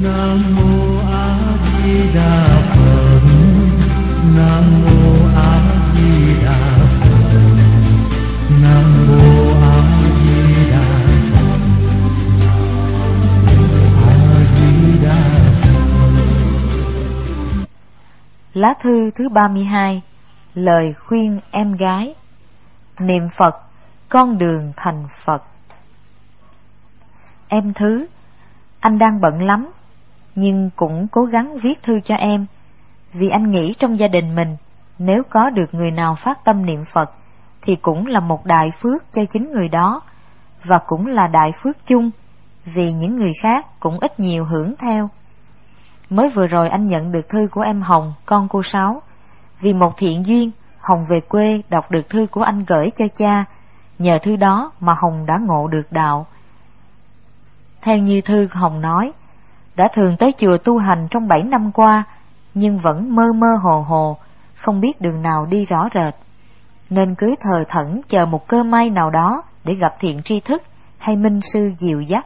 Nam mô A Di Đà Phật. Nam mô A Di Đà Phật. Nam mô A Di Đà Phật. A Di Đà Phật. Lá thư thứ 32. Lời khuyên em gái. Niệm Phật, con đường thành Phật. Em Thứ, anh đang bận lắm, nhưng cũng cố gắng viết thư cho em, vì anh nghĩ trong gia đình mình, nếu có được người nào phát tâm niệm Phật, thì cũng là một đại phước cho chính người đó, và cũng là đại phước chung, vì những người khác cũng ít nhiều hưởng theo. Mới vừa rồi anh nhận được thư của em Hồng, con cô Sáu. Vì một thiện duyên, Hồng về quê đọc được thư của anh gửi cho cha. Nhờ thư đó mà Hồng đã ngộ được đạo. Theo như thư Hồng nói, đã thường tới chùa tu hành trong 7 năm qua, nhưng vẫn mơ mơ hồ hồ, không biết đường nào đi rõ rệt, nên cứ thờ thẫn chờ một cơ may nào đó để gặp thiện tri thức hay minh sư dìu dắt.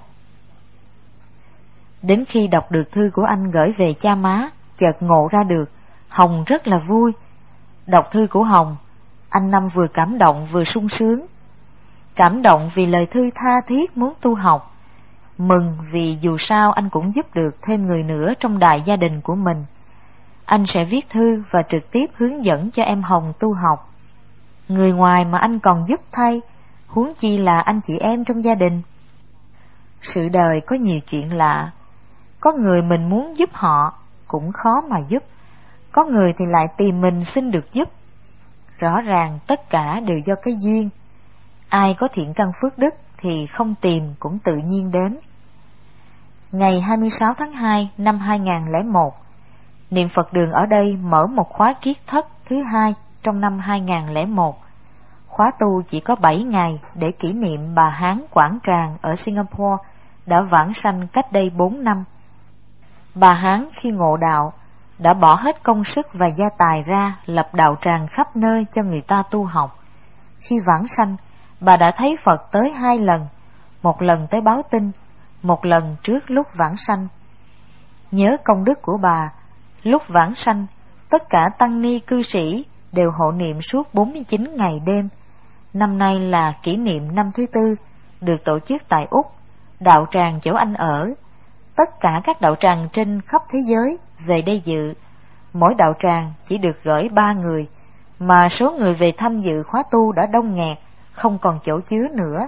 Đến khi đọc được thư của anh gửi về cha má, chợt ngộ ra được, Hồng rất là vui. Đọc thư của Hồng, anh Năm vừa cảm động vừa sung sướng. Cảm động vì lời thư tha thiết muốn tu học, mừng vì dù sao anh cũng giúp được thêm người nữa trong đại gia đình của mình. Anh sẽ viết thư và trực tiếp hướng dẫn cho em Hồng tu học. Người ngoài mà anh còn giúp thay, huống chi là anh chị em trong gia đình. Sự đời có nhiều chuyện lạ. Có người mình muốn giúp họ cũng khó mà giúp, có người thì lại tìm mình xin được giúp. Rõ ràng tất cả đều do cái duyên. Ai có thiện căn phước đức thì không tìm cũng tự nhiên đến. Ngày 26 tháng 2 năm 2001, Niệm Phật Đường ở đây mở một khóa kiết thất thứ 2 trong năm 2001. Khóa tu chỉ có 7 ngày để kỷ niệm bà Hán Quảng Tràng ở Singapore đã vãng sanh cách đây 4 năm. Bà Hán khi ngộ đạo đã bỏ hết công sức và gia tài ra lập đạo tràng khắp nơi cho người ta tu học. Khi vãng sanh, bà đã thấy Phật tới 2 lần, một lần tới báo tin, một lần trước lúc vãng sanh. Nhớ công đức của bà, lúc vãng sanh, tất cả tăng ni cư sĩ đều hộ niệm suốt 49 ngày đêm. Năm nay là kỷ niệm năm thứ 4, được tổ chức tại Úc, đạo tràng chỗ anh ở. Tất cả các đạo tràng trên khắp thế giới về đây dự. Mỗi đạo tràng chỉ được gửi 3 người, mà số người về tham dự khóa tu đã đông nghẹt, không còn chỗ chứa nữa.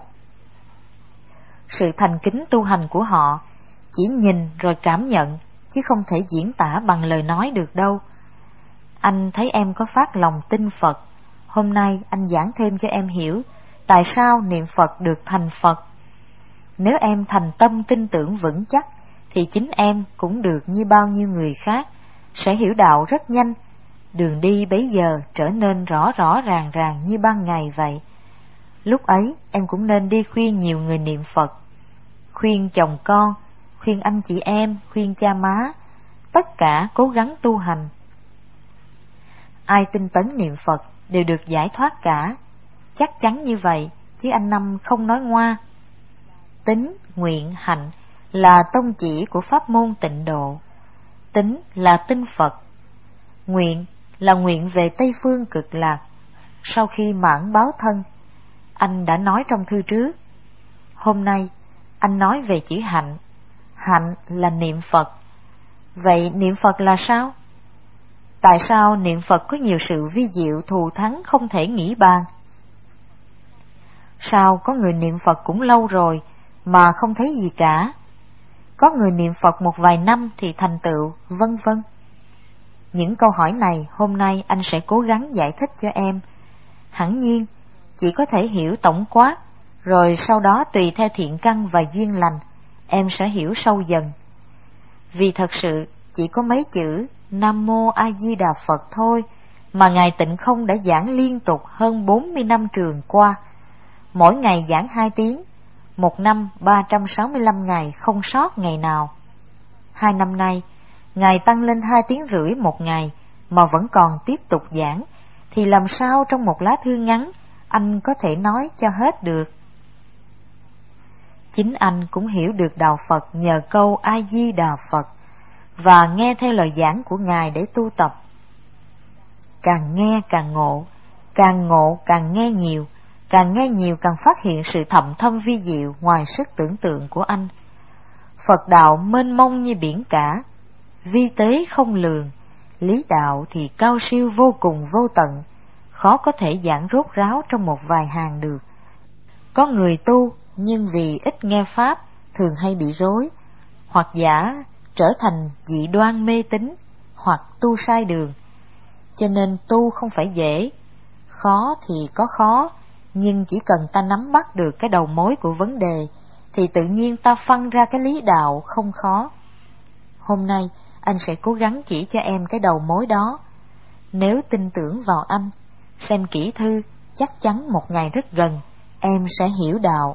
Sự thành kính tu hành của họ chỉ nhìn rồi cảm nhận, chứ không thể diễn tả bằng lời nói được đâu. Anh thấy em có phát lòng tin Phật. Hôm nay anh giảng thêm cho em hiểu tại sao niệm Phật được thành Phật. Nếu em thành tâm tin tưởng vững chắc, thì chính em cũng được như bao nhiêu người khác, sẽ hiểu đạo rất nhanh. Đường đi bấy giờ trở nên rõ rõ ràng ràng như ban ngày vậy. Lúc ấy em cũng nên đi khuyên nhiều người niệm Phật, khuyên chồng con, khuyên anh chị em, khuyên cha má, tất cả cố gắng tu hành. Ai tinh tấn niệm Phật đều được giải thoát cả, chắc chắn như vậy, chứ anh Năm không nói ngoa. Tín, nguyện, hạnh là tông chỉ của pháp môn tịnh độ. Tín là tin Phật, nguyện là nguyện về Tây Phương Cực Lạc, sau khi mãn báo thân. Anh đã nói trong thư trước. Hôm nay anh nói về chữ hạnh. Hạnh là niệm Phật. Vậy niệm Phật là sao? Tại sao niệm Phật có nhiều sự vi diệu thù thắng không thể nghĩ bàn? Sao có người niệm Phật cũng lâu rồi mà không thấy gì cả? Có người niệm Phật một vài năm thì thành tựu, vân vân. Những câu hỏi này hôm nay anh sẽ cố gắng giải thích cho em. Hẳn nhiên chỉ có thể hiểu tổng quát, rồi sau đó tùy theo thiện căn và duyên lành, em sẽ hiểu sâu dần. Vì thật sự chỉ có mấy chữ Nam Mô A Di Đà Phật thôi mà Ngài Tịnh Không đã giảng liên tục hơn 40 năm trường qua. Mỗi ngày giảng 2 tiếng, một năm 365 ngày không sót ngày nào. 2 năm nay, Ngài tăng lên 2 tiếng rưỡi một ngày mà vẫn còn tiếp tục giảng, thì làm sao trong một lá thư ngắn anh có thể nói cho hết được? Chính anh cũng hiểu được đạo Phật nhờ câu A Di Đà Phật, và nghe theo lời giảng của Ngài để tu tập. Càng nghe càng ngộ, càng ngộ càng nghe nhiều, càng nghe nhiều càng phát hiện sự thầm thâm vi diệu ngoài sức tưởng tượng của anh. Phật đạo mênh mông như biển cả, vi tế không lường, lý đạo thì cao siêu vô cùng vô tận, khó có thể giảng rốt ráo trong một vài hàng được. Có người tu nhưng vì ít nghe pháp thường hay bị rối, hoặc giả trở thành dị đoan mê tín, hoặc tu sai đường. Cho nên tu không phải dễ, khó thì có khó, nhưng chỉ cần ta nắm bắt được cái đầu mối của vấn đề thì tự nhiên ta phân ra cái lý đạo không khó. Hôm nay anh sẽ cố gắng chỉ cho em cái đầu mối đó. Nếu tin tưởng vào anh, xem kỹ thư, chắc chắn một ngày rất gần em sẽ hiểu đạo.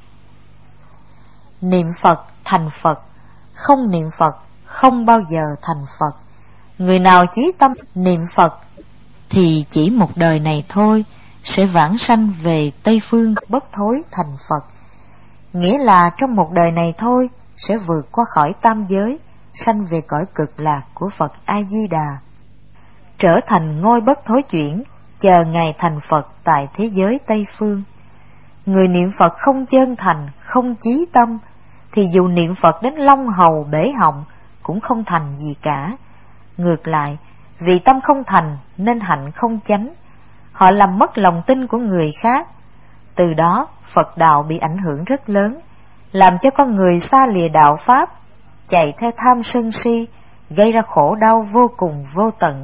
Niệm Phật thành Phật, không niệm Phật không bao giờ thành Phật. Người nào chí tâm niệm Phật thì chỉ một đời này thôi sẽ vãng sanh về Tây Phương bất thối thành Phật. Nghĩa là trong một đời này thôi sẽ vượt qua khỏi tam giới, sanh về cõi cực lạc của Phật A-di-đà, trở thành ngôi bất thối chuyển, chờ ngày thành Phật tại thế giới Tây Phương. Người niệm Phật không chân thành, không chí tâm thì dù niệm Phật đến long hầu bể họng cũng không thành gì cả. Ngược lại, vì tâm không thành nên hạnh không chánh, họ làm mất lòng tin của người khác. Từ đó Phật đạo bị ảnh hưởng rất lớn, làm cho con người xa lìa đạo Pháp, chạy theo tham sân si, gây ra khổ đau vô cùng vô tận.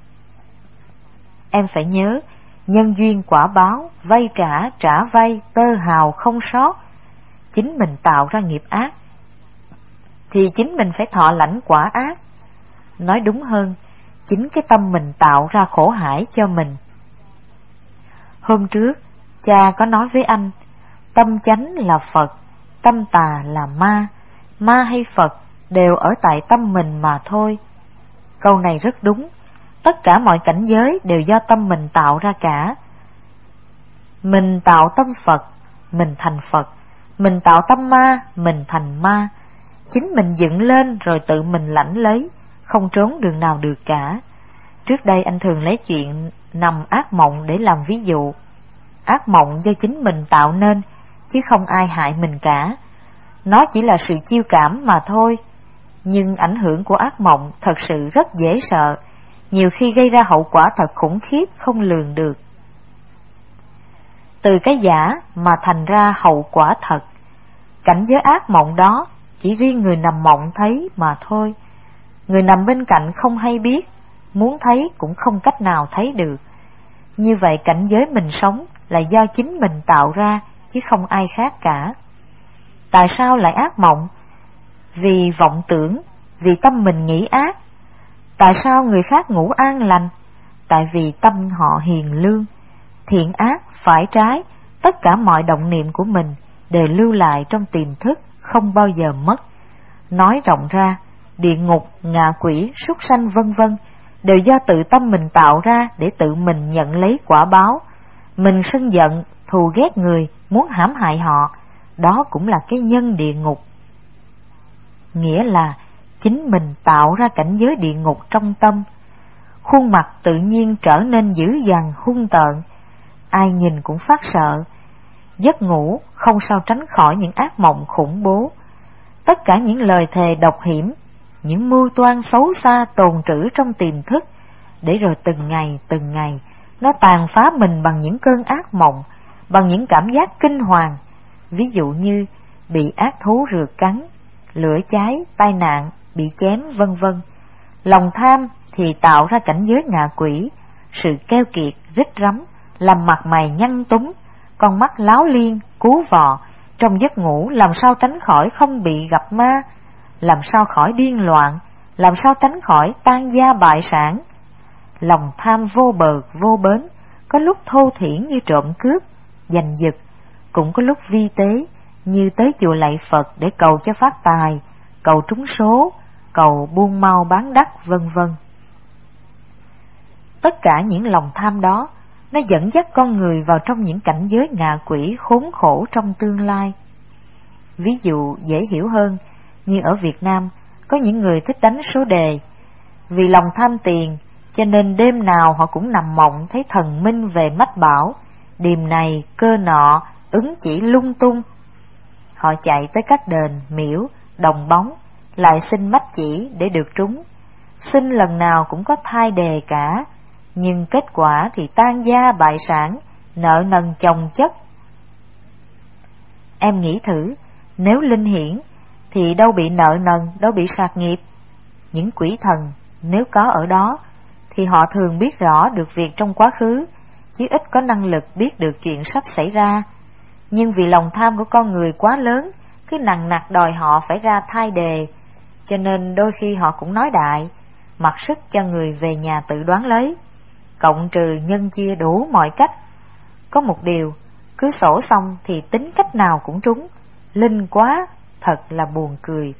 Em phải nhớ, nhân duyên quả báo, vay trả, trả vay, tơ hào không sót. Chính mình tạo ra nghiệp ác thì chính mình phải thọ lãnh quả ác. Nói đúng hơn, chính cái tâm mình tạo ra khổ hải cho mình. Hôm trước, cha có nói với anh, tâm chánh là Phật, tâm tà là ma, ma hay Phật đều ở tại tâm mình mà thôi. Câu này rất đúng, tất cả mọi cảnh giới đều do tâm mình tạo ra cả. Mình tạo tâm Phật, mình thành Phật, mình tạo tâm ma, mình thành ma. Chính mình dựng lên rồi tự mình lãnh lấy, không trốn đường nào được cả. Trước đây anh thường lấy chuyện nằm ác mộng để làm ví dụ. Ác mộng do chính mình tạo nên, chứ không ai hại mình cả. Nó chỉ là sự chiêu cảm mà thôi. Nhưng ảnh hưởng của ác mộng thật sự rất dễ sợ, nhiều khi gây ra hậu quả thật khủng khiếp không lường được. Từ cái giả mà thành ra hậu quả thật. Cảnh giới ác mộng đó chỉ riêng người nằm mộng thấy mà thôi. Người nằm bên cạnh không hay biết, muốn thấy cũng không cách nào thấy được. Như vậy cảnh giới mình sống là do chính mình tạo ra, chứ không ai khác cả. Tại sao lại ác mộng? Vì vọng tưởng, vì tâm mình nghĩ ác. Tại sao người khác ngủ an lành? Tại vì tâm họ hiền lương. Thiện ác, phải trái, tất cả mọi động niệm của mình đều lưu lại trong tiềm thức, không bao giờ mất. Nói rộng ra, địa ngục, ngạ quỷ, súc sanh vân vân đều do tự tâm mình tạo ra để tự mình nhận lấy quả báo. Mình sân giận, thù ghét người, muốn hãm hại họ, đó cũng là cái nhân địa ngục. Nghĩa là chính mình tạo ra cảnh giới địa ngục trong tâm. Khuôn mặt tự nhiên trở nên dữ dằn hung tợn, ai nhìn cũng phát sợ. Giấc ngủ không sao tránh khỏi những ác mộng khủng bố. Tất cả những lời thề độc hiểm, những mưu toan xấu xa tồn trữ trong tiềm thức, để rồi từng ngày nó tàn phá mình bằng những cơn ác mộng, bằng những cảm giác kinh hoàng. Ví dụ như bị ác thú rượt cắn, lửa cháy, tai nạn, bị chém vân vân. Lòng tham thì tạo ra cảnh giới ngạ quỷ, sự keo kiệt, rít rắm, làm mặt mày nhăn túm, con mắt láo liên, cú vọ. Trong giấc ngủ làm sao tránh khỏi không bị gặp ma, làm sao khỏi điên loạn, làm sao tránh khỏi tan gia bại sản. Lòng tham vô bờ vô bến, có lúc thô thiển như trộm cướp, giành giật, cũng có lúc vi tế như tới chùa lạy Phật để cầu cho phát tài, cầu trúng số, cầu buôn mau bán đắt vân vân. Tất cả những lòng tham đó nó dẫn dắt con người vào trong những cảnh giới ngạ quỷ khốn khổ trong tương lai. Ví dụ dễ hiểu hơn, như ở Việt Nam có những người thích đánh số đề. Vì lòng tham tiền, cho nên đêm nào họ cũng nằm mộng thấy thần minh về mách bảo, điềm này, cơ nọ, ứng chỉ lung tung. Họ chạy tới các đền, miễu, đồng bóng, lại xin mách chỉ để được trúng. Xin lần nào cũng có thai đề cả, nhưng kết quả thì tan gia bại sản, nợ nần chồng chất. Em nghĩ thử, nếu linh hiển thì đâu bị nợ nần, đâu bị sạc nghiệp. Những quỷ thần nếu có ở đó thì họ thường biết rõ được việc trong quá khứ, chứ ít có năng lực biết được chuyện sắp xảy ra. Nhưng vì lòng tham của con người quá lớn, cứ nằng nặc đòi họ phải ra thai đề, cho nên đôi khi họ cũng nói đại, mặc sức cho người về nhà tự đoán lấy, cộng trừ nhân chia đủ mọi cách. Có một điều, cứ sổ xong thì tính cách nào cũng trúng, linh quá, thật là buồn cười.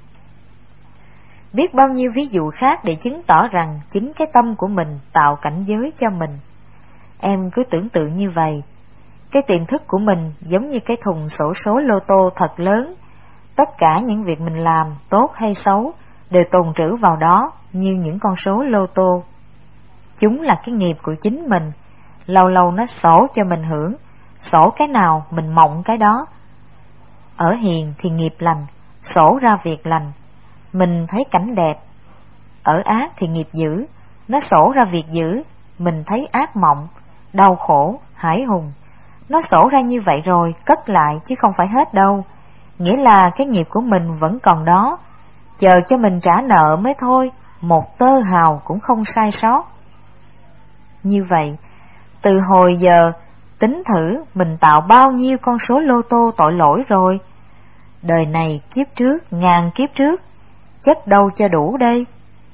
Biết bao nhiêu ví dụ khác để chứng tỏ rằng chính cái tâm của mình tạo cảnh giới cho mình. Em cứ tưởng tượng như vậy, cái tiềm thức của mình giống như cái thùng xổ số lô tô thật lớn. Tất cả những việc mình làm, tốt hay xấu, đều tồn trữ vào đó như những con số lô tô. Chúng là cái nghiệp của chính mình, lâu lâu nó sổ cho mình hưởng, sổ cái nào mình mộng cái đó. Ở hiền thì nghiệp lành, sổ ra việc lành, mình thấy cảnh đẹp. Ở ác thì nghiệp dữ, nó sổ ra việc dữ, mình thấy ác mộng, đau khổ, hãi hùng. Nó sổ ra như vậy rồi, cất lại chứ không phải hết đâu. Nghĩa là cái nghiệp của mình vẫn còn đó, chờ cho mình trả nợ mới thôi, một tơ hào cũng không sai sót. Như vậy, từ hồi giờ, tính thử mình tạo bao nhiêu con số lô tô tội lỗi rồi. Đời này kiếp trước, ngàn kiếp trước, chất đâu cho đủ đây.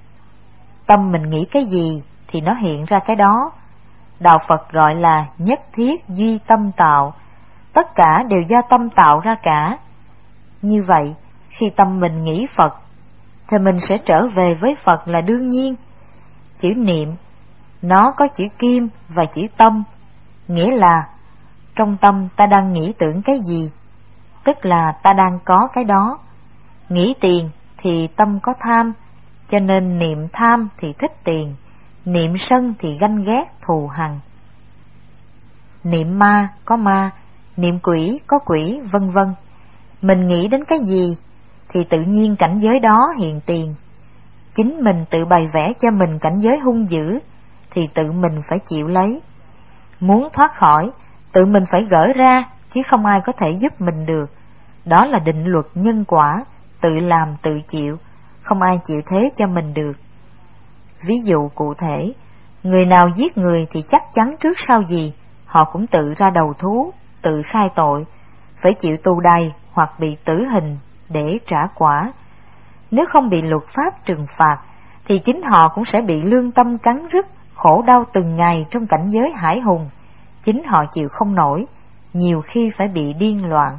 Tâm mình nghĩ cái gì thì nó hiện ra cái đó. Đạo Phật gọi là nhất thiết duy tâm tạo, tất cả đều do tâm tạo ra cả. Như vậy, khi tâm mình nghĩ Phật, thì mình sẽ trở về với Phật là đương nhiên. Chữ niệm, nó có chữ kim và chữ tâm, nghĩa là trong tâm ta đang nghĩ tưởng cái gì, tức là ta đang có cái đó. Nghĩ tiền thì tâm có tham, cho nên niệm tham thì thích tiền, niệm sân thì ganh ghét thù hằn. Niệm ma có ma, niệm quỷ có quỷ, vân vân. Mình nghĩ đến cái gì thì tự nhiên cảnh giới đó hiện tiền. Chính mình tự bày vẽ cho mình cảnh giới hung dữ thì tự mình phải chịu lấy. Muốn thoát khỏi, tự mình phải gỡ ra, chứ không ai có thể giúp mình được. Đó là định luật nhân quả, tự làm tự chịu, không ai chịu thế cho mình được. Ví dụ cụ thể, người nào giết người thì chắc chắn trước sau gì họ cũng tự ra đầu thú, tự khai tội, phải chịu tù đày hoặc bị tử hình để trả quả. Nếu không bị luật pháp trừng phạt thì chính họ cũng sẽ bị lương tâm cắn rứt, khổ đau từng ngày trong cảnh giới hải hùng. Chính họ chịu không nổi, nhiều khi phải bị điên loạn.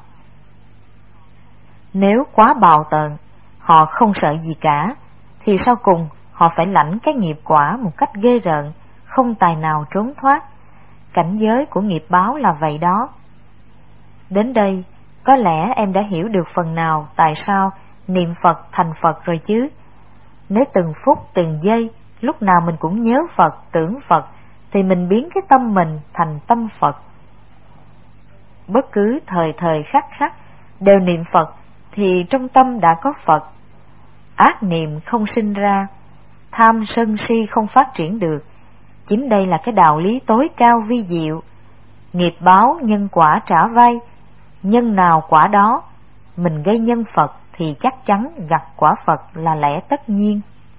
Nếu quá bạo tợn, họ không sợ gì cả, thì sau cùng họ phải lãnh cái nghiệp quả một cách ghê rợn, không tài nào trốn thoát. Cảnh giới của nghiệp báo là vậy đó. Đến đây, có lẽ em đã hiểu được phần nào tại sao niệm Phật thành Phật rồi chứ. Nếu từng phút từng giây, lúc nào mình cũng nhớ Phật, tưởng Phật, thì mình biến cái tâm mình thành tâm Phật. Bất cứ thời thời khắc khắc đều niệm Phật thì trong tâm đã có Phật. Ác niệm không sinh ra, tham sân si không phát triển được. Chính đây là cái đạo lý tối cao vi diệu. Nghiệp báo nhân quả trả vay, nhân nào quả đó. Mình gây nhân Phật thì chắc chắn gặt quả Phật là lẽ tất nhiên.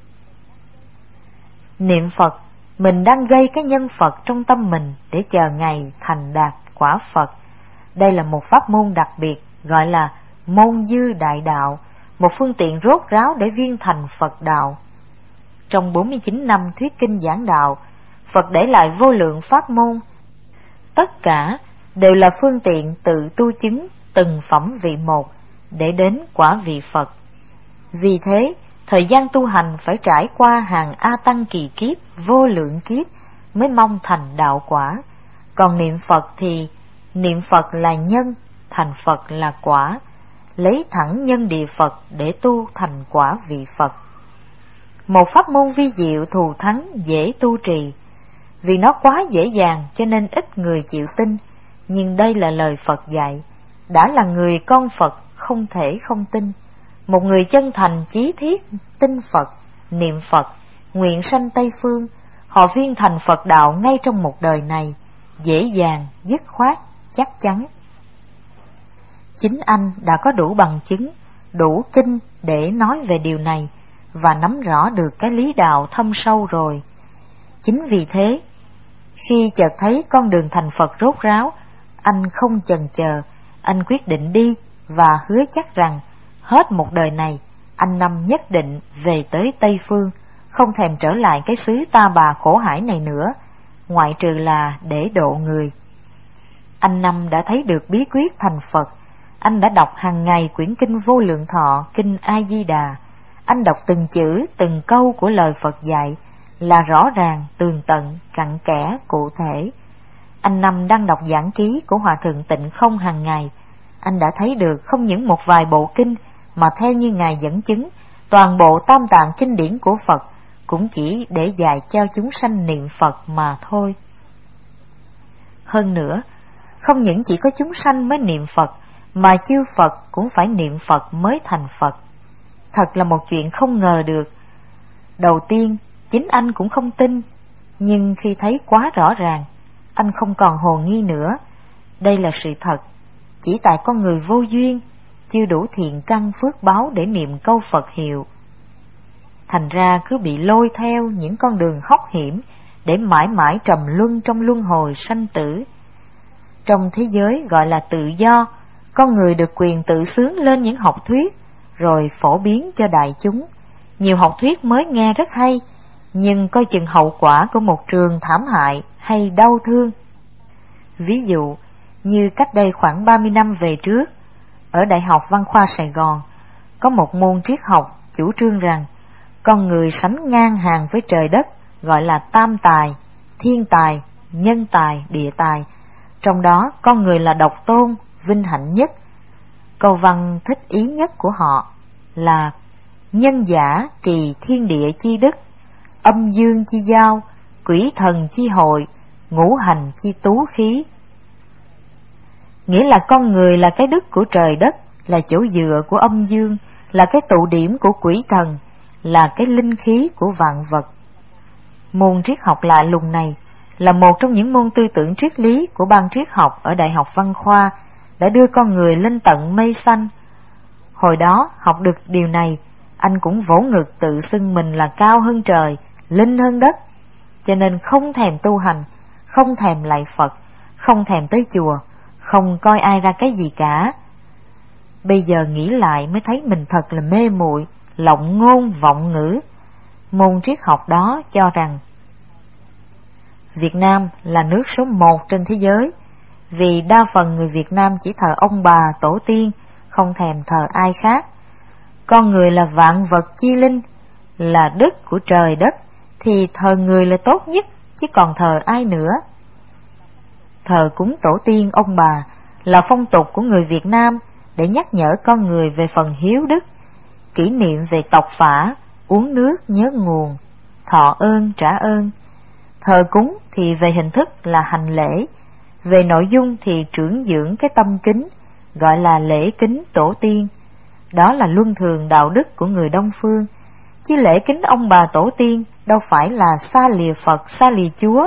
Niệm Phật, mình đang gây cái nhân Phật trong tâm mình để chờ ngày thành đạt quả Phật. Đây là một pháp môn đặc biệt gọi là môn dư đại đạo, một phương tiện rốt ráo để viên thành Phật đạo. Trong 49 năm thuyết kinh giảng đạo, Phật để lại vô lượng pháp môn. Tất cả đều là phương tiện tự tu chứng từng phẩm vị một để đến quả vị Phật. Vì thế, thời gian tu hành phải trải qua hàng A Tăng kỳ kiếp, vô lượng kiếp mới mong thành đạo quả. Còn niệm Phật thì niệm Phật là nhân, thành Phật là quả, lấy thẳng nhân địa Phật để tu thành quả vị Phật. Một pháp môn vi diệu thù thắng dễ tu trì. Vì nó quá dễ dàng cho nên ít người chịu tin, nhưng đây là lời Phật dạy. Đã là người con Phật không thể không tin. Một người chân thành chí thiết tin Phật, niệm Phật, nguyện sanh Tây Phương, họ viên thành Phật đạo ngay trong một đời này, dễ dàng, dứt khoát, chắc chắn. Chính anh đã có đủ bằng chứng, đủ kinh để nói về điều này và nắm rõ được cái lý đạo thâm sâu rồi. Chính vì thế, khi chợt thấy con đường thành Phật rốt ráo, anh không chần chờ, anh quyết định đi và hứa chắc rằng hết một đời này anh Năm nhất định về tới Tây Phương, không thèm trở lại cái xứ ta bà khổ hải này nữa, ngoại trừ là để độ người. Anh Năm đã thấy được bí quyết thành Phật. Anh đã đọc hàng ngày quyển kinh Vô Lượng Thọ, kinh A Di Đà. Anh đọc từng chữ, từng câu của lời Phật dạy là rõ ràng, tường tận, cặn kẽ, cụ thể. Anh Năm đang đọc giảng ký của Hòa Thượng Tịnh Không hàng ngày. Anh đã thấy được không những một vài bộ kinh, mà theo như Ngài dẫn chứng, toàn bộ tam tạng kinh điển của Phật cũng chỉ để dạy cho chúng sanh niệm Phật mà thôi. Hơn nữa, không những chỉ có chúng sanh mới niệm Phật, mà chư Phật cũng phải niệm Phật mới thành Phật. Thật là một chuyện không ngờ được. Đầu tiên, chính anh cũng không tin, nhưng khi thấy quá rõ ràng, anh không còn hồ nghi nữa. Đây là sự thật. Chỉ tại con người vô duyên, chưa đủ thiện căn phước báo để niệm câu Phật hiệu. Thành ra cứ bị lôi theo những con đường hóc hiểm để mãi mãi trầm luân trong luân hồi sanh tử. Trong thế giới gọi là tự do, con người được quyền tự xướng lên những học thuyết, rồi phổ biến cho đại chúng. Nhiều học thuyết mới nghe rất hay, nhưng coi chừng hậu quả của một trường thảm hại hay đau thương. Ví dụ, như cách đây khoảng 30 năm về trước, ở Đại học Văn khoa Sài Gòn, có một môn triết học chủ trương rằng con người sánh ngang hàng với trời đất, gọi là tam tài, thiên tài, nhân tài, địa tài. Trong đó con người là độc tôn, vinh hạnh nhất. Câu văn thích ý nhất của họ là nhân giả kỳ thiên địa chi đức, âm dương chi giao, quỷ thần chi hội, ngũ hành chi tú khí. Nghĩa là con người là cái đức của trời đất, là chỗ dựa của âm dương, là cái tụ điểm của quỷ thần, là cái linh khí của vạn vật. Môn triết học lạ lùng này là một trong những môn tư tưởng triết lý của ban triết học ở Đại học Văn khoa, đã đưa con người lên tận mây xanh. Hồi đó học được điều này, anh cũng vỗ ngực tự xưng mình là cao hơn trời, linh hơn đất, cho nên không thèm tu hành, không thèm lạy Phật, không thèm tới chùa, không coi ai ra cái gì cả. Bây giờ nghĩ lại mới thấy mình thật là mê muội, lộng ngôn vọng ngữ. Môn triết học đó cho rằng Việt Nam là nước số 1 trên thế giới, vì đa phần người Việt Nam chỉ thờ ông bà, tổ tiên, không thèm thờ ai khác. Con người là vạn vật chi linh, là đức của trời đất, thì thờ người là tốt nhất, chứ còn thờ ai nữa. Thờ cúng tổ tiên ông bà là phong tục của người Việt Nam để nhắc nhở con người về phần hiếu đức, kỷ niệm về tộc phả, uống nước nhớ nguồn, thọ ơn trả ơn. Thờ cúng thì về hình thức là hành lễ, về nội dung thì trưởng dưỡng cái tâm kính, gọi là lễ kính tổ tiên. Đó là luân thường đạo đức của người Đông Phương, chứ lễ kính ông bà tổ tiên đâu phải là xa lìa Phật, xa lìa Chúa.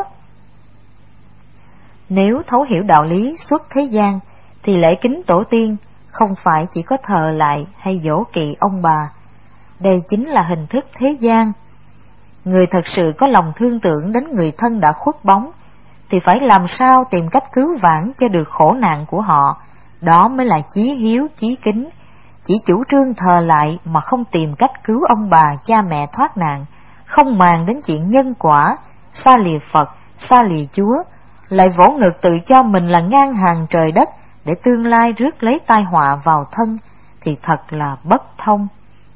Nếu thấu hiểu đạo lý xuất thế gian, thì lễ kính tổ tiên không phải chỉ có thờ lại hay dỗ kỵ ông bà. Đây chính là hình thức thế gian. Người thật sự có lòng thương tưởng đến người thân đã khuất bóng, thì phải làm sao tìm cách cứu vãn cho được khổ nạn của họ. Đó mới là chí hiếu, chí kính. Chỉ chủ trương thờ lại mà không tìm cách cứu ông bà, cha mẹ thoát nạn, không màng đến chuyện nhân quả, xa lìa Phật, xa lìa Chúa, lại vỗ ngực tự cho mình là ngang hàng trời đất để tương lai rước lấy tai họa vào thân, thì thật là bất thông.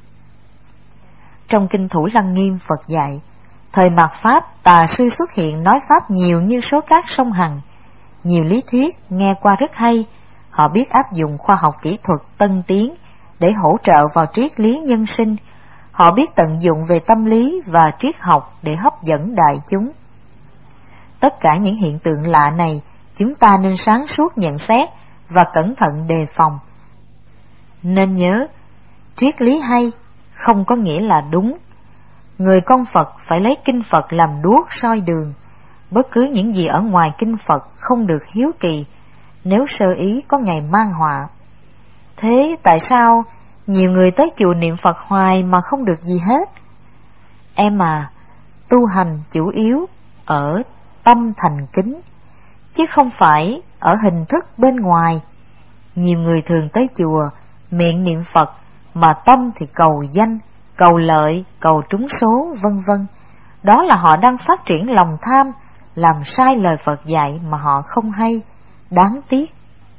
Trong Kinh Thủ Lăng Nghiêm Phật dạy, thời mạt Pháp, tà sư xuất hiện nói Pháp nhiều như số cát sông Hằng. Nhiều lý thuyết nghe qua rất hay, họ biết áp dụng khoa học kỹ thuật tân tiến để hỗ trợ vào triết lý nhân sinh. Họ biết tận dụng về tâm lý và triết học để hấp dẫn đại chúng. Tất cả những hiện tượng lạ này chúng ta nên sáng suốt nhận xét và cẩn thận đề phòng. Nên nhớ, triết lý hay không có nghĩa là đúng. Người con Phật phải lấy kinh Phật làm đuốc soi đường. Bất cứ những gì ở ngoài kinh Phật không được hiếu kỳ, nếu sơ ý có ngày mang họa. Thế tại sao nhiều người tới chùa niệm Phật hoài mà không được gì hết? Em à, tu hành chủ yếu ở tâm thành kính, chứ không phải ở hình thức bên ngoài. Nhiều người thường tới chùa, miệng niệm Phật, mà tâm thì cầu danh, cầu lợi, cầu trúng số, vân vân. Đó là họ đang phát triển lòng tham, làm sai lời Phật dạy mà họ không hay, đáng tiếc.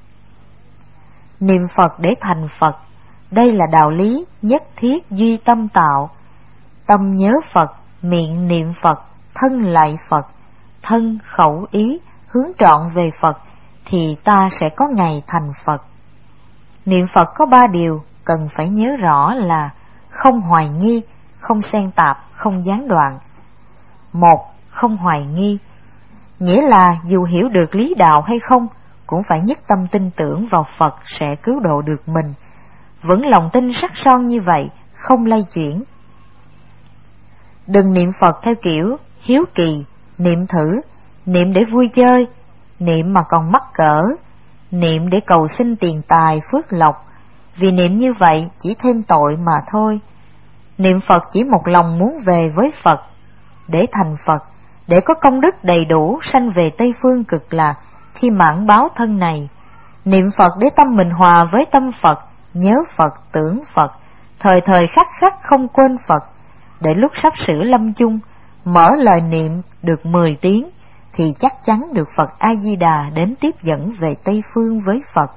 Niệm Phật để thành Phật, đây là đạo lý nhất thiết duy tâm tạo. Tâm nhớ Phật, miệng niệm Phật, thân lạy Phật, thân khẩu ý hướng trọn về Phật, thì ta sẽ có ngày thành Phật. Niệm Phật có 3 điều cần phải nhớ rõ là không hoài nghi, không xen tạp, không gián đoạn. 1. Không hoài nghi, nghĩa là dù hiểu được lý đạo hay không, cũng phải nhất tâm tin tưởng vào Phật sẽ cứu độ được mình. Vẫn lòng tin sắc son như vậy, không lay chuyển. Đừng niệm Phật theo kiểu hiếu kỳ, niệm thử, niệm để vui chơi, niệm mà còn mắc cỡ, niệm để cầu xin tiền tài phước lộc, vì niệm như vậy chỉ thêm tội mà thôi. Niệm Phật chỉ một lòng muốn về với Phật, để thành Phật, để có công đức đầy đủ sanh về Tây Phương Cực Lạc khi mãn báo thân này. Niệm Phật để tâm mình hòa với tâm Phật, nhớ Phật, tưởng Phật, thời thời khắc khắc không quên Phật, để lúc sắp sửa lâm chung, mở lời niệm được 10 tiếng, thì chắc chắn được Phật A-di-đà đến tiếp dẫn về Tây Phương với Phật.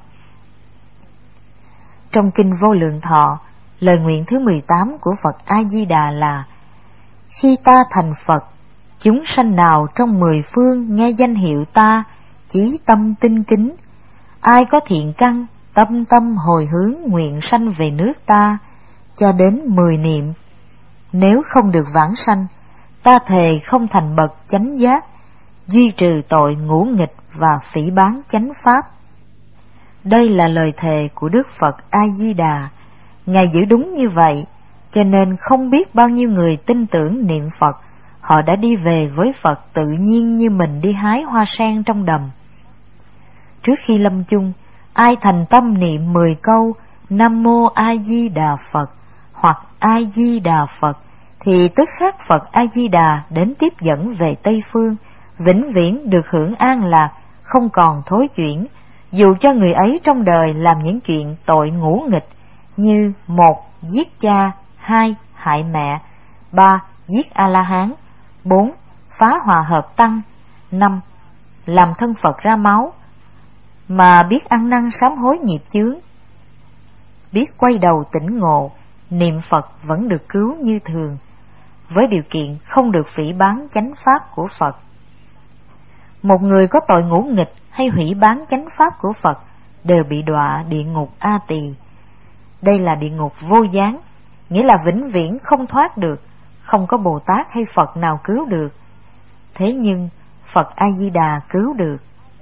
Trong Kinh Vô Lượng Thọ, lời nguyện thứ 18 của Phật A-di-đà là: khi ta thành Phật, chúng sanh nào trong 10 phương nghe danh hiệu ta, chí tâm tinh kính, ai có thiện căn, tâm tâm hồi hướng nguyện sanh về nước ta, cho đến 10 niệm. Nếu không được vãng sanh, ta thề không thành bậc chánh giác, duy trừ tội ngũ nghịch và phỉ báng chánh pháp. Đây là lời thề của Đức Phật A-di-đà. Ngài giữ đúng như vậy, cho nên không biết bao nhiêu người tin tưởng niệm Phật, họ đã đi về với Phật tự nhiên như mình đi hái hoa sen trong đầm. Trước khi lâm chung, ai thành tâm niệm 10 câu Nam Mô A Di Đà Phật hoặc A Di Đà Phật, thì tức khắc Phật A Di Đà đến tiếp dẫn về Tây Phương, vĩnh viễn được hưởng an lạc, không còn thối chuyển, dù cho người ấy trong đời làm những chuyện tội ngũ nghịch như: 1. Giết cha, 2. Hại mẹ, 3. Giết A-la-hán, 4. Phá hòa hợp tăng, 5. Làm thân Phật ra máu, mà biết ăn năn sám hối nghiệp chướng, biết quay đầu tỉnh ngộ, niệm Phật vẫn được cứu như thường, với điều kiện không được phỉ báng chánh pháp của Phật. Một người có tội ngũ nghịch hay hủy báng chánh pháp của Phật đều bị đọa địa ngục A Tỳ. Đây là địa ngục vô gián, nghĩa là vĩnh viễn không thoát được, không có Bồ Tát hay Phật nào cứu được. Thế nhưng Phật A Di Đà cứu được.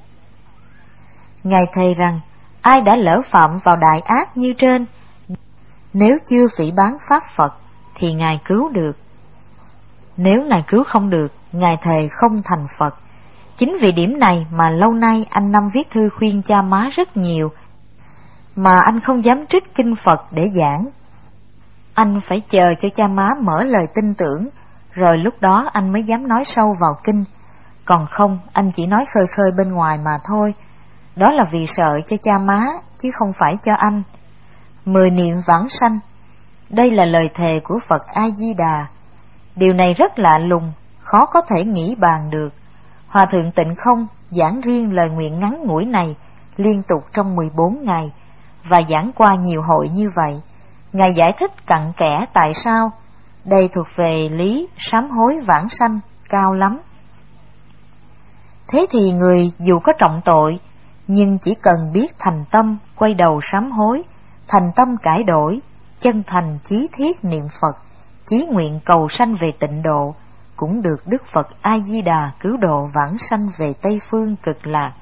Ngài thề rằng ai đã lỡ phạm vào đại ác như trên, nếu chưa phỉ báng pháp Phật thì Ngài cứu được. Nếu Ngài cứu không được, Ngài thề không thành Phật. Chính vì điểm này mà lâu nay anh Năm viết thư khuyên cha má rất nhiều, mà anh không dám trích kinh Phật để giảng. Anh phải chờ cho cha má mở lời tin tưởng, rồi lúc đó anh mới dám nói sâu vào kinh. Còn không, anh chỉ nói khơi khơi bên ngoài mà thôi. Đó là vì sợ cho cha má, chứ không phải cho anh. 10 niệm vãng sanh, đây là lời thề của Phật A-di-đà. Điều này rất lạ lùng, khó có thể nghĩ bàn được. Hòa thượng Tịnh Không giảng riêng lời nguyện ngắn ngủi này liên tục trong 14 ngày, và giảng qua nhiều hội như vậy. Ngài giải thích cặn kẽ tại sao. Đây thuộc về lý sám hối vãng sanh, cao lắm. Thế thì người dù có trọng tội, nhưng chỉ cần biết thành tâm, quay đầu sám hối, thành tâm cải đổi, chân thành chí thiết niệm Phật, chí nguyện cầu sanh về tịnh độ, cũng được Đức Phật A-di-đà cứu độ vãng sanh về Tây Phương Cực Lạc.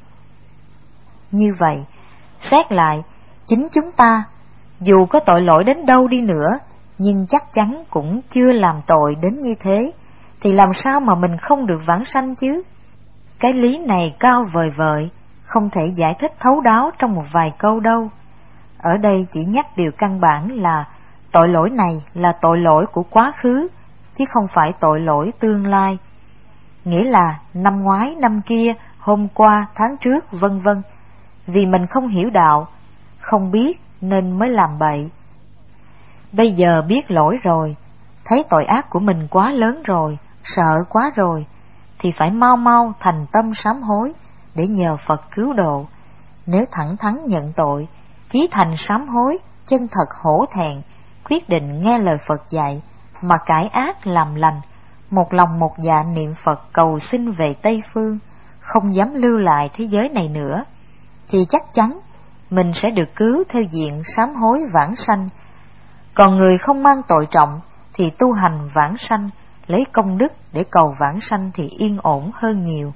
Như vậy, xét lại, chính chúng ta, dù có tội lỗi đến đâu đi nữa, nhưng chắc chắn cũng chưa làm tội đến như thế, thì làm sao mà mình không được vãng sanh chứ? Cái lý này cao vời vợi, không thể giải thích thấu đáo trong một vài câu đâu. Ở đây chỉ nhắc điều căn bản là tội lỗi này là tội lỗi của quá khứ, chứ không phải tội lỗi tương lai. Nghĩa là năm ngoái, năm kia, hôm qua, tháng trước, vân vân. Vì mình không hiểu đạo, không biết nên mới làm bậy. Bây giờ biết lỗi rồi, thấy tội ác của mình quá lớn rồi, sợ quá rồi, thì phải mau mau thành tâm sám hối để nhờ Phật cứu độ. Nếu thẳng thắn nhận tội, chí thành sám hối, chân thật hổ thẹn, quyết định nghe lời Phật dạy mà cải ác làm lành, một lòng một dạ niệm Phật cầu xin về Tây Phương, không dám lưu lại thế giới này nữa, thì chắc chắn mình sẽ được cứu theo diện sám hối vãng sanh. Còn người không mang tội trọng thì tu hành vãng sanh, lấy công đức để cầu vãng sanh thì yên ổn hơn nhiều.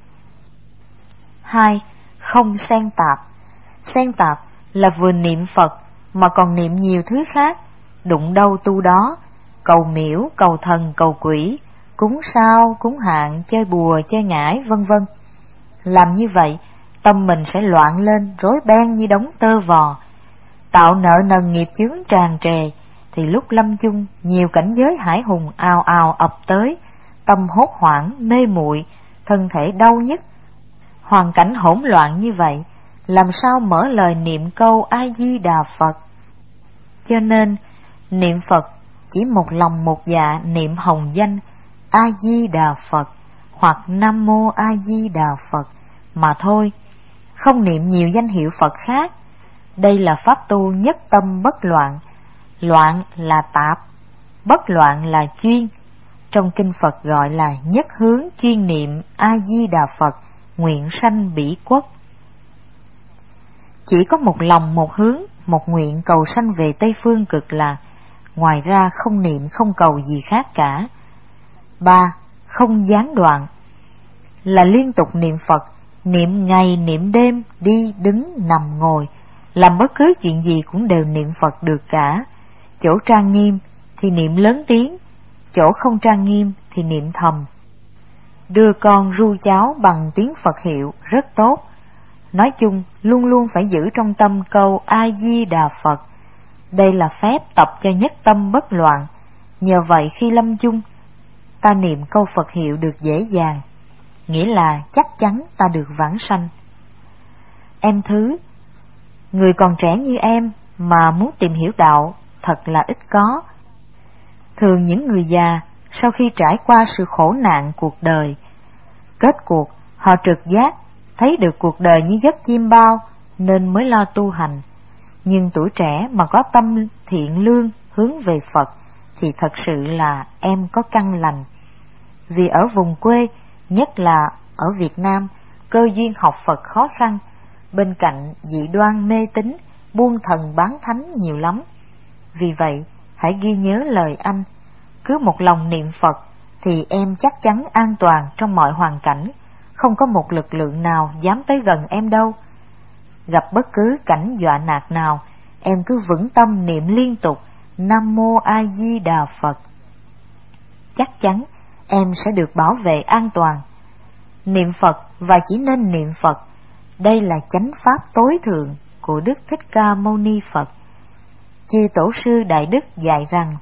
2. Không xen tạp. Xen tạp là vừa niệm Phật mà còn niệm nhiều thứ khác, đụng đâu tu đó, cầu miễu, cầu thần, cầu quỷ, cúng sao, cúng hạn, chơi bùa, chơi ngải, vân vân. Làm như vậy, tâm mình sẽ loạn lên, rối beng như đống tơ vò, tạo nợ nần nghiệp chướng tràn trề, thì lúc lâm chung, nhiều cảnh giới hải hùng ào ào ập tới, tâm hốt hoảng, mê muội, thân thể đau nhức. Hoàn cảnh hỗn loạn như vậy, làm sao mở lời niệm câu A-di-đà Phật? Cho nên, niệm Phật chỉ một lòng một dạ niệm hồng danh A-di-đà Phật hoặc Nam Mô A-di-đà Phật mà thôi, không niệm nhiều danh hiệu Phật khác. Đây là pháp tu nhất tâm bất loạn. Loạn là tạp, bất loạn là chuyên. Trong kinh Phật gọi là nhất hướng chuyên niệm A-di-đà Phật, nguyện sanh bỉ quốc. Chỉ có một lòng một hướng, một nguyện cầu sanh về Tây Phương Cực Lạc, ngoài ra không niệm không cầu gì khác cả. 3. Không gián đoạn. Là liên tục niệm Phật, niệm ngày niệm đêm, đi đứng nằm ngồi, làm bất cứ chuyện gì cũng đều niệm Phật được cả. Chỗ trang nghiêm thì niệm lớn tiếng, chỗ không trang nghiêm thì niệm thầm. Đưa con ru cháu bằng tiếng Phật hiệu rất tốt. Nói chung luôn luôn phải giữ trong tâm câu A-di-đà Phật. Đây là phép tập cho nhất tâm bất loạn. Nhờ vậy khi lâm chung, ta niệm câu Phật hiệu được dễ dàng, nghĩa là chắc chắn ta được vãng sanh. Em thứ, người còn trẻ như em mà muốn tìm hiểu đạo thật là ít có. Thường những người già sau khi trải qua sự khổ nạn cuộc đời, kết cuộc họ trực giác thấy được cuộc đời như giấc chim bao nên mới lo tu hành. Nhưng tuổi trẻ mà có tâm thiện lương hướng về Phật thì thật sự là em có căn lành. Vì ở vùng quê, nhất là ở Việt Nam, cơ duyên học Phật khó khăn, bên cạnh dị đoan mê tín, buôn thần bán thánh nhiều lắm. Vì vậy, hãy ghi nhớ lời anh, cứ một lòng niệm Phật thì em chắc chắn an toàn trong mọi hoàn cảnh, không có một lực lượng nào dám tới gần em đâu. Gặp bất cứ cảnh dọa nạt nào, em cứ vững tâm niệm liên tục Nam Mô A Di Đà Phật. Chắc chắn em sẽ được bảo vệ an toàn. Niệm Phật và chỉ nên niệm Phật, đây là chánh pháp tối thượng của Đức Thích Ca Mâu Ni Phật. Chư Tổ sư Đại Đức dạy rằng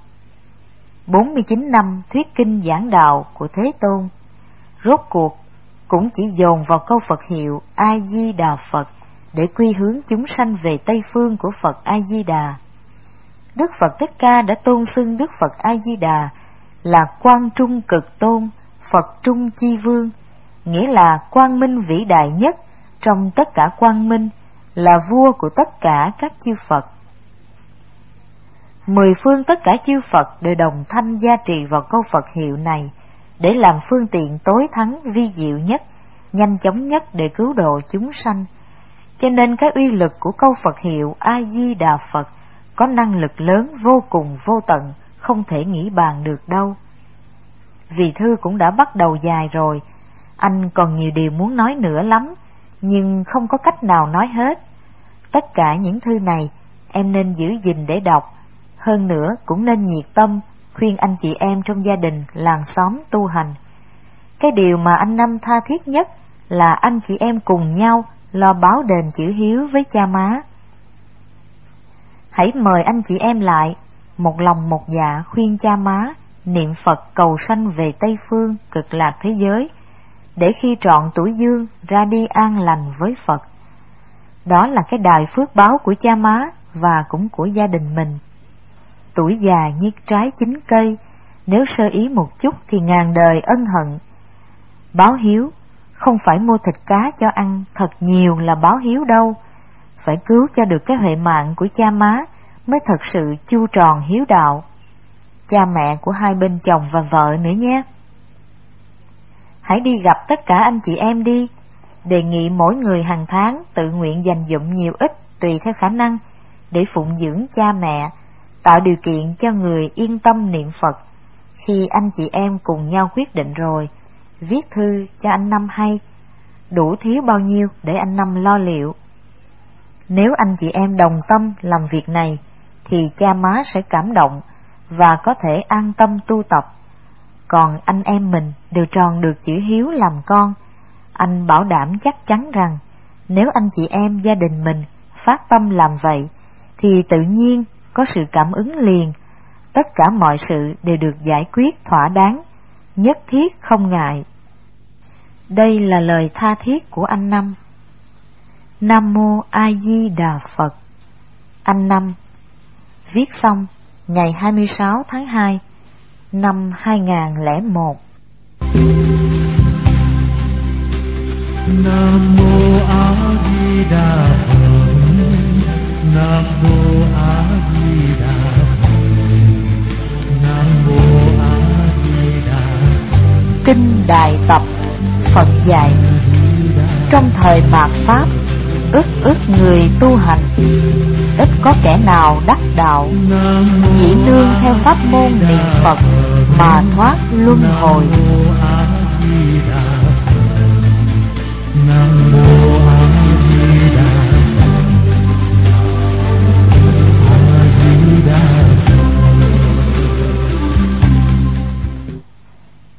49 năm thuyết kinh giảng đạo của Thế Tôn, rốt cuộc cũng chỉ dồn vào câu Phật hiệu A Di Đà Phật để quy hướng chúng sanh về Tây Phương của Phật A Di Đà. Đức Phật Thích Ca đã tôn xưng Đức Phật A Di Đà là Quang Trung Cực Tôn, Phật Trung Chi Vương, nghĩa là quang minh vĩ đại nhất trong tất cả quang minh, là vua của tất cả các chư Phật. 10 phương tất cả chư Phật đều đồng thanh gia trì vào câu Phật hiệu này để làm phương tiện tối thắng vi diệu nhất, nhanh chóng nhất để cứu độ chúng sanh. Cho nên cái uy lực của câu Phật hiệu A Di Đà Phật có năng lực lớn vô cùng vô tận, không thể nghĩ bàn được đâu. Vì thư cũng đã bắt đầu dài rồi, anh còn nhiều điều muốn nói nữa lắm, nhưng không có cách nào nói hết. Tất cả những thư này em nên giữ gìn để đọc, hơn nữa cũng nên nhiệt tâm khuyên anh chị em trong gia đình, làng xóm tu hành. Cái điều mà anh Năm tha thiết nhất là anh chị em cùng nhau lo báo đền chữ hiếu với cha má. Hãy mời anh chị em lại, một lòng một dạ khuyên cha má niệm Phật cầu sanh về Tây Phương cực lạc thế giới, để khi trọn tuổi dương ra đi an lành với Phật. Đó là cái đài phước báo của cha má và cũng của gia đình mình. Tuổi già như trái chín cây, nếu sơ ý một chút thì ngàn đời ân hận. Báo hiếu không phải mua thịt cá cho ăn thật nhiều là báo hiếu đâu, phải cứu cho được cái huệ mạng của cha má mới thật sự chu tròn hiếu đạo. Cha mẹ của hai bên chồng và vợ nữa nhé. Hãy đi gặp tất cả anh chị em đi, đề nghị mỗi người hàng tháng tự nguyện dành dụm nhiều ít tùy theo khả năng để phụng dưỡng cha mẹ, tạo điều kiện cho người yên tâm niệm Phật. Khi anh chị em cùng nhau quyết định rồi, viết thư cho anh Năm hay, đủ thiếu bao nhiêu để anh Năm lo liệu. Nếu anh chị em đồng tâm làm việc này thì cha má sẽ cảm động và có thể an tâm tu tập. Còn anh em mình đều tròn được chữ hiếu làm con. Anh bảo đảm chắc chắn rằng nếu anh chị em gia đình mình phát tâm làm vậy thì tự nhiên có sự cảm ứng liền. Tất cả mọi sự đều được giải quyết thỏa đáng, nhất thiết không ngại. Đây là lời tha thiết của anh Năm. Nam Mô A Di Đà Phật. Anh Năm. Viết xong ngày 26 tháng 2 năm 2001. Nam Mô A Di Đà Phật. Nam Mô A Di Đà Phật. Nam Mô A Di Đà Phật. Kinh Đại Tập Phật dạy: trong thời mạt Pháp, ức người tu hành, ít có kẻ nào đắc đạo, chỉ nương theo pháp môn niệm Phật mà thoát luân hồi.